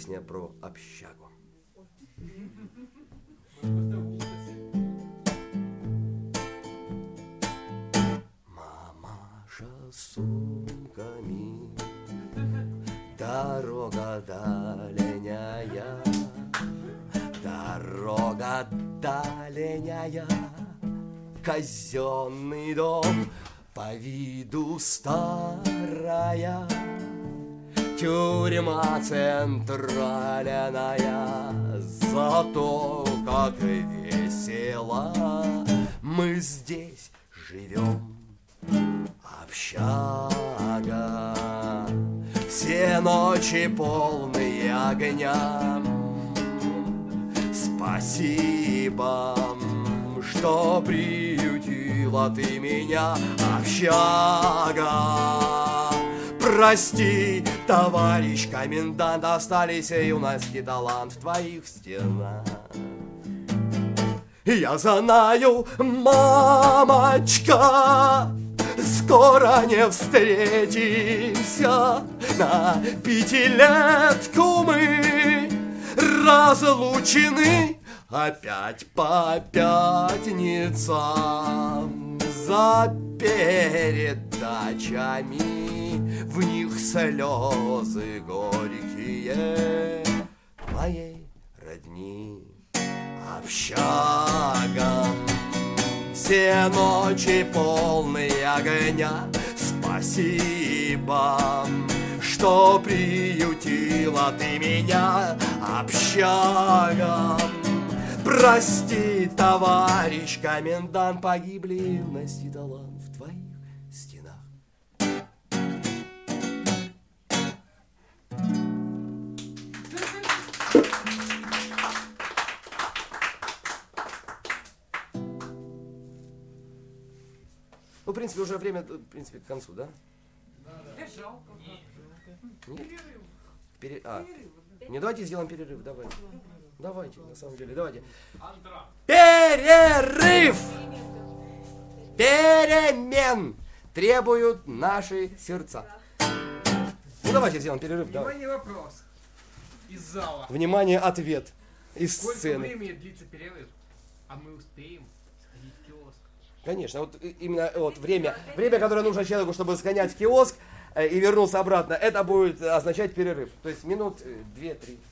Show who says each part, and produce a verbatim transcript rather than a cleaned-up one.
Speaker 1: песня про общагу. Мамаша с сумками, дорога дальняя, дорога дальняя, казенный дом по виду старая, тюрьма центральная, зато как весело мы здесь живем. Общага, все ночи полные огня. Спасибо, что приютила ты меня, общага. Прости, товарищ комендант, остались юношеский талант в твоих стенах. Я знаю, мамочка, скоро не встретимся, на пятилетку мы разлучены опять по пятницам за передачами, в них слезы горькие моей родни. Общага, все ночи полные огня. Спасибо, что приютила ты меня, общага. Прости, товарищ комендант, погибли юность и талант в твоих стенах. Ну, в принципе, уже время, в принципе, к концу, да?
Speaker 2: Да, да. Жалко.
Speaker 1: Нет? Пере... А. Не, давайте сделаем перерыв, давайте. Давайте, на самом деле, давайте. Перерыв! Перемен требуют наши сердца. Ну, давайте сделаем перерыв.
Speaker 2: Внимание, давай. Вопрос. Из зала.
Speaker 1: Внимание, ответ. Из
Speaker 2: Сколько
Speaker 1: сцены.
Speaker 2: Сколько времени длится перерыв? А мы успеем сходить в киоск?
Speaker 1: Конечно, вот именно вот время, время, которое нужно человеку, чтобы сгонять в киоск э, и вернуться обратно, это будет означать перерыв. То есть минут две-три.